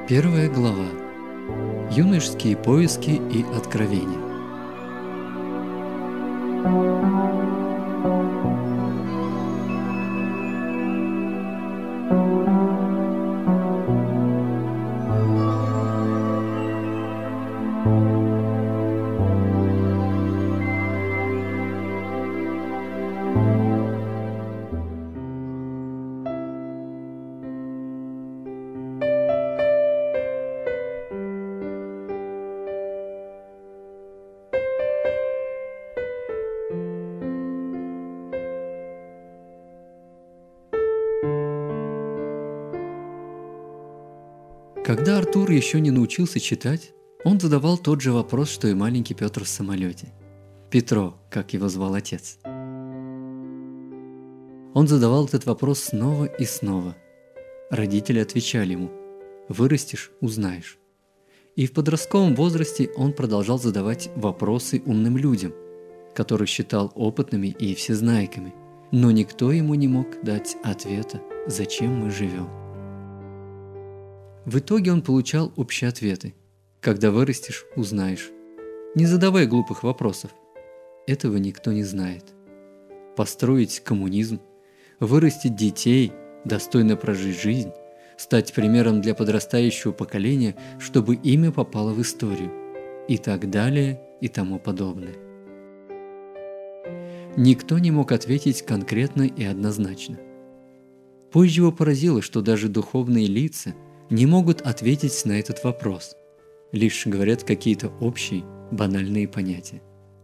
Первая глава. Юношеские поиски и откровения. Когда Артур еще не научился читать, он задавал тот же вопрос, что и маленький Петр в самолете. Петро, как его звал отец. Он задавал этот вопрос снова и снова. Родители отвечали ему: «Вырастешь – узнаешь». И в подростковом возрасте он продолжал задавать вопросы умным людям, которых считал опытными и всезнайками, но никто ему не мог дать ответа, зачем мы живем. В итоге он получал общие ответы. Когда вырастешь, узнаешь. Не задавай глупых вопросов. Этого никто не знает. Построить коммунизм, вырастить детей, достойно прожить жизнь, стать примером для подрастающего поколения, чтобы имя попало в историю, и так далее, и тому подобное. Никто не мог ответить конкретно и однозначно. Позже его поразило, что даже духовные лица не могут ответить на этот вопрос, лишь говорят какие-то общие, банальные понятия.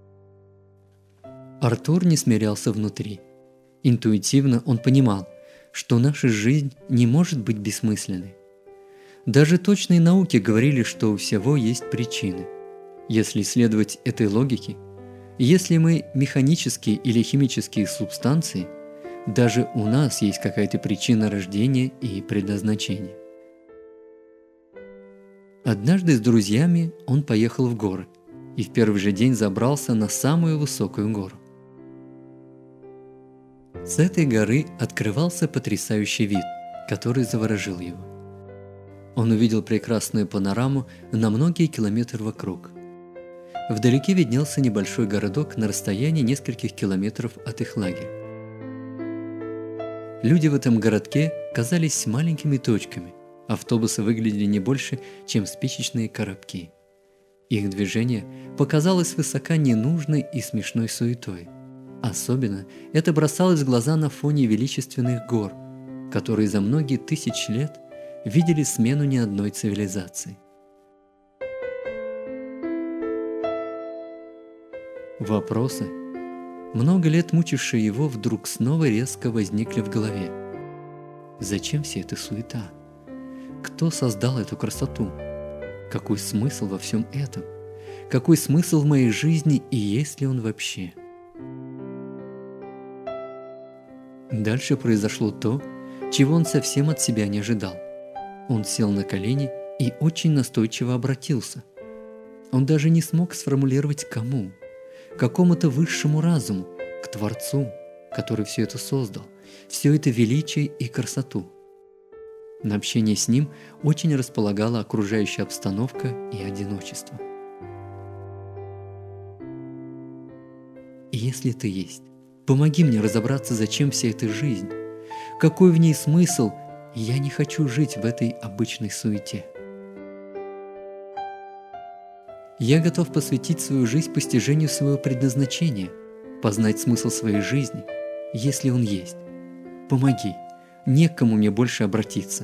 Артур не смирялся внутри. Интуитивно он понимал, что наша жизнь не может быть бессмысленной. Даже точные науки говорили, что у всего есть причины. Если следовать этой логике, если мы механические или химические субстанции, даже у нас есть какая-то причина рождения и предназначения. Однажды с друзьями он поехал в горы и в первый же день забрался на самую высокую гору. С этой горы открывался потрясающий вид, который заворожил его. Он увидел прекрасную панораму на многие километры вокруг. Вдалеке виднелся небольшой городок на расстоянии нескольких километров от их лагеря. Люди в этом городке казались маленькими точками. Автобусы выглядели не больше, чем спичечные коробки. Их движение показалось высока ненужной и смешной суетой. Особенно это бросалось в глаза на фоне величественных гор, которые за многие тысячи лет видели смену не одной цивилизации. Вопросы, много лет мучившие его, вдруг снова резко возникли в голове. Зачем вся эта суета? Кто создал эту красоту? Какой смысл во всем этом? Какой смысл в моей жизни и есть ли он вообще? Дальше произошло то, чего он совсем от себя не ожидал. Он сел на колени и очень настойчиво обратился. Он даже не смог сформулировать кому, какому-то высшему разуму, к Творцу, который все это создал, все это величие и красоту. На общение с ним очень располагала окружающая обстановка и одиночество. И если ты есть, помоги мне разобраться, зачем вся эта жизнь, какой в ней смысл, и я не хочу жить в этой обычной суете. Я готов посвятить свою жизнь постижению своего предназначения, познать смысл своей жизни, если он есть. Помоги. Не к кому мне больше обратиться.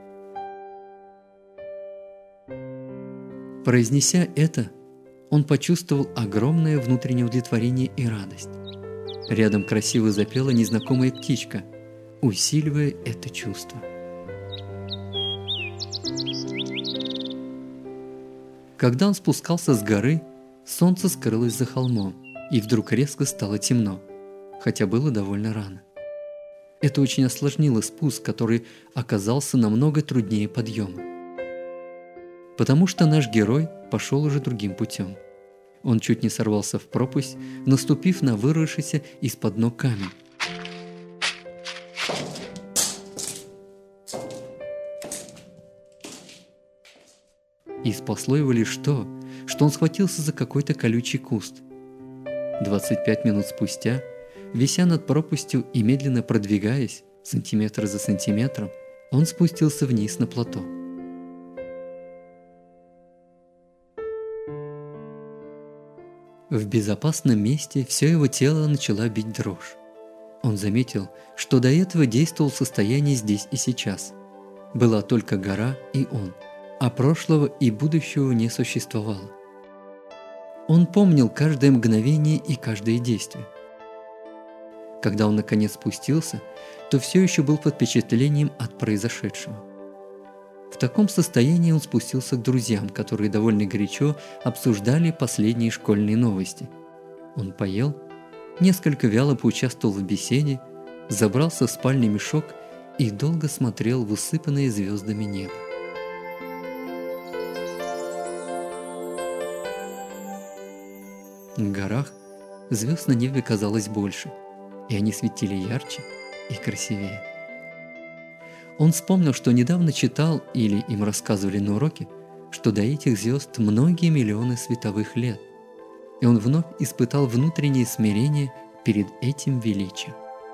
Произнеся это, он почувствовал огромное внутреннее удовлетворение и радость. Рядом красиво запела незнакомая птичка, усиливая это чувство. Когда он спускался с горы, солнце скрылось за холмом, и вдруг резко стало темно, хотя было довольно рано. Это очень осложнило спуск, который оказался намного труднее подъема. Потому что наш герой пошел уже другим путем. Он чуть не сорвался в пропасть, наступив на вырвавшийся из-под ног камень. и спасло его лишь то, что он схватился за какой-то колючий куст. 25 минут спустя, вися над пропастью и медленно продвигаясь, сантиметр за сантиметром, он спустился вниз на плато. В безопасном месте все его тело начала бить дрожь. Он заметил, что до этого действовал в состоянии здесь и сейчас. Была только гора и он, а прошлого и будущего не существовало. Он помнил каждое мгновение и каждое действие. Когда он наконец спустился, то все еще был под впечатлением от произошедшего. В таком состоянии он спустился к друзьям, которые довольно горячо обсуждали последние школьные новости. Он поел, несколько вяло поучаствовал в беседе, забрался в спальный мешок и долго смотрел в усыпанное звездами небо. В горах звезд на небе казалось больше, и они светили ярче и красивее. Он вспомнил, что недавно читал или им рассказывали на уроке, что до этих звезд многие миллионы световых лет, и он вновь испытал внутреннее смирение перед этим величием.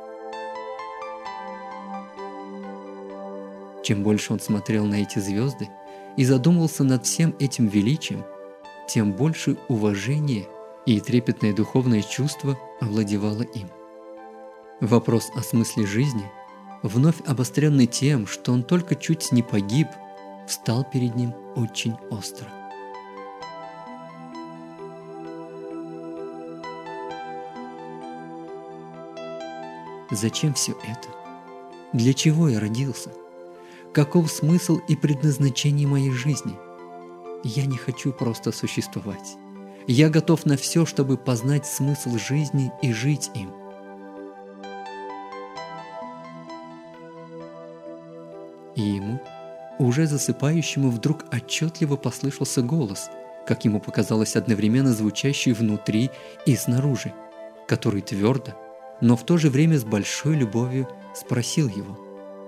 Чем больше он смотрел на эти звезды и задумывался над всем этим величием, тем больше уважения и трепетное духовное чувство овладевало им. Вопрос о смысле жизни, вновь обостренный тем, что он только чуть не погиб, встал перед ним очень остро. Зачем все это? Для чего я родился? Каков смысл и предназначение моей жизни? Я не хочу просто существовать. Я готов на все, чтобы познать смысл жизни и жить им. И ему, уже засыпающему, вдруг отчетливо послышался голос, как ему показалось, одновременно звучащий внутри и снаружи, который твердо, но в то же время с большой любовью спросил его: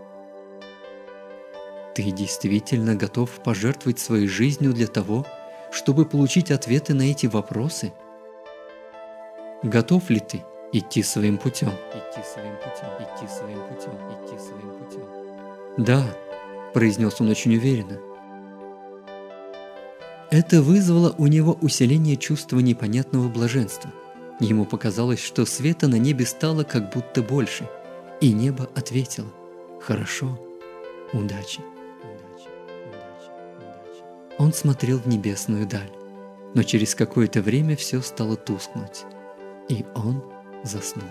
«Ты действительно готов пожертвовать своей жизнью для того, чтобы получить ответы на эти вопросы? Готов ли ты идти своим путем?» «Да», – произнес он очень уверенно. Это вызвало у него усиление чувства непонятного блаженства. Ему показалось, что света на небе стало как будто больше, и небо ответило: «Хорошо, удачи». Он смотрел в небесную даль, но через какое-то время все стало тускнуть, и он заснул.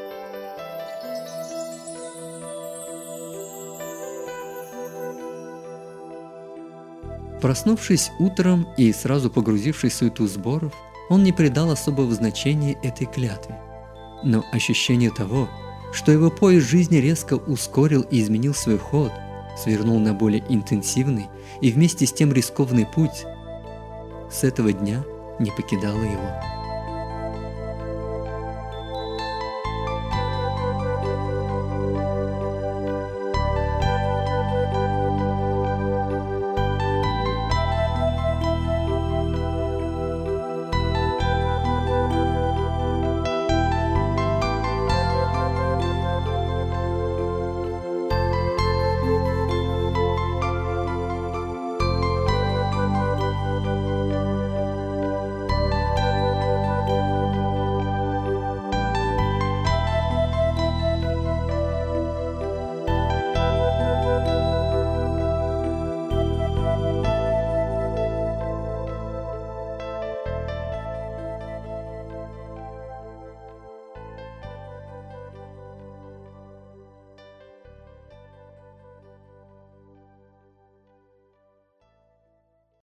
Проснувшись утром и сразу погрузившись в суету сборов, он не придал особого значения этой клятве. Но ощущение того, что его поезд жизни резко ускорил и изменил свой ход, свернул на более интенсивный и вместе с тем рискованный путь, с этого дня не покидало его.